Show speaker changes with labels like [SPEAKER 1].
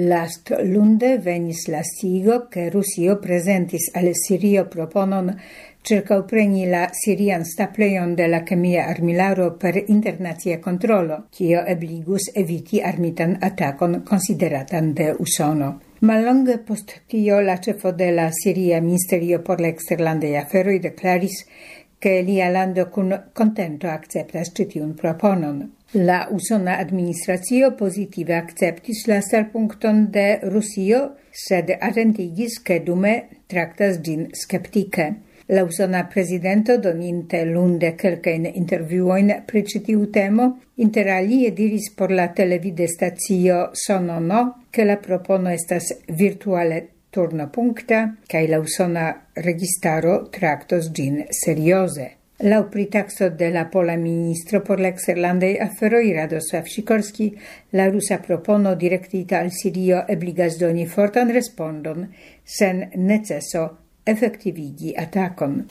[SPEAKER 1] Last lunde venis la sciigo che Rusio presentis al Sirio proponon circaupreni la Sirian staplejon de la chemia armilaro per internazia controlo, kio ebligus eviti armitan atakon consideratan de Usono. Mallonge post tio la cefo de la Siria Ministerio por la Exterlandaj Aferoj deklaris che lia lando cun contento acceptas citiun proponon. La usona administratio positive acceptis la starpunkton de Rusio, sed attentigis che dume tractas gin skeptike. La usona presidento doninte lunde kelkajn intervjuojn pri ĉi tiu temo, inter alie diris por la televidestacio Sonono, che la propono estas virtuale turnopunkta, kaj la usona registaro traktos gin serioze. Laŭ pritaxo de la pola ministro por la eksterlandaj aferoj Radosław Sikorski, la rusa propono direktita al Sirio ebligas doni fortan respondon sen neceso efektivigi atakon.